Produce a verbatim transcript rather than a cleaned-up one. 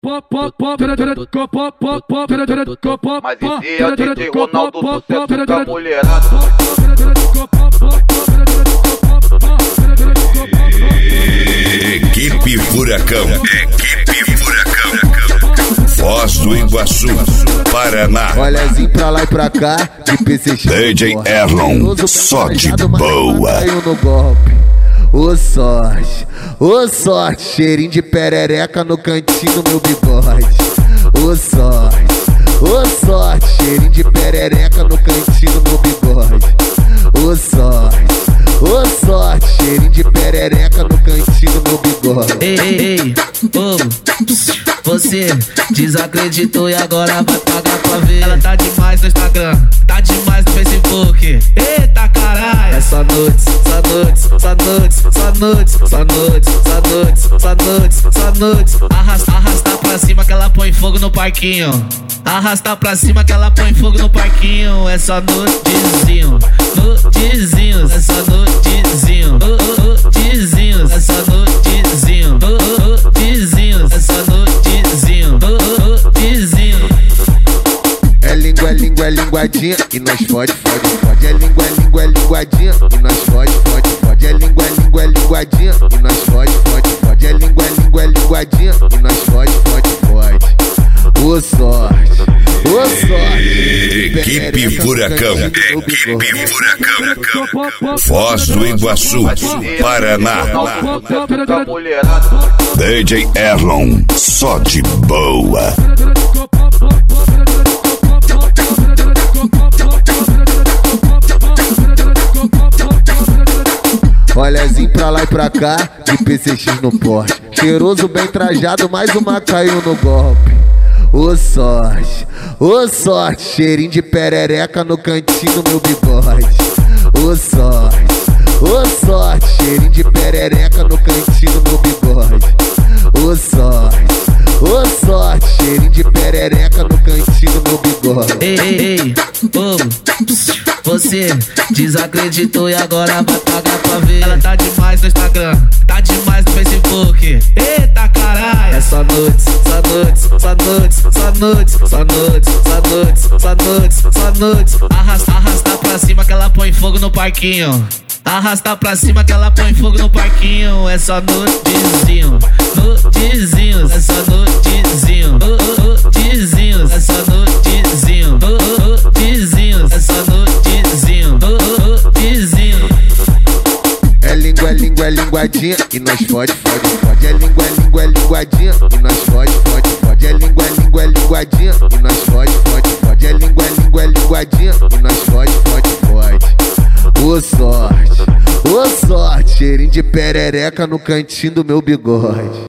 Mas esse é o D J Ronaldo, sucesso da mulherada. Equipe Furacão, Equipe Furacão, Foz do Iguaçu, Paraná. Olhazinho pra lá e pra cá, de P C X. D J Erlon, só de boa. Caiu no golpe. Ô sorte, ô sorte, cheirinho de perereca no cantinho do meu bigode. Ô sorte, ô sorte, cheirinho de perereca no cantinho do meu bigode. Ô sorte, ô sorte, cheirinho de perereca no cantinho do meu bigode. Ei, ei, ei, povo, você desacreditou e agora vai pagar pra ver. Ela tá demais no Instagram, tá demais no Facebook. Eita caralho, é só nudes, só nudes, só nudes, só nudes, só nudes, só nudes, só nudes, só nudes. Arrasta, arrasta pra cima que ela põe fogo no parquinho. Arrasta pra cima que ela põe fogo no parquinho. É só nudezinho, nudezinhos, é só nudezinho, nudezinhos, é só nudezinho, nudezinhos, é só nudezinho, nudezinho. É língua, é língua, é linguadinha e nós fode, fode, fode. É língua, é língua, é linguadinha e nós fode, fode, fode. É língua, é língua, é linguadinha e nós fode, fode, fode. É língua, é língua, é linguadinha e nós fode, fode, fode. Ô sorte, ô sorte. Equipe Furacão, Equipe Furacão, Foz do Iguaçu, Paraná. D J Erlon, só de boa. Olhazinho pra lá e pra cá, de P C X no porte. Cheiroso, bem trajado, mais uma caiu no golpe. Ô sorte, ô sorte, cheirinho de perereca no cantinho do meu bigode. Ô sorte, ô sorte, cheirinho de perereca no cantinho do meu bigode. Ô sorte, ô sorte, cheirinho de perereca no cantinho do meu bigode. Ei, ei, ei, povo, você desacreditou e agora vai pagar pra ver. Ela tá demais no Instagram, tá demais no Facebook. Eita caralho, é só nudes, só nudes, só nudes, só nudes, só nudes, só nudes, só nudes, só nudes. Arrasta, arrasta pra cima que ela põe fogo no parquinho. Arrasta pra cima que ela põe fogo no parquinho. É só nudezinho, nudezinhos, é só nudezinho, nudezinhos, é só nudezinho, nudezinhos, é só nudezinho, nudezinho. É língua, é língua, é linguadinha e nós fode, fode, fode. É língua, é língua, é linguadinha e nós fode, fode, fode. É língua, é língua, é linguadinha e nós fode, fode, fode. É língua, é língua, é linguadinha e nós fode, fode, fode. Ô sorte, ô sorte, cheirinho de perereca no cantinho do meu bigode.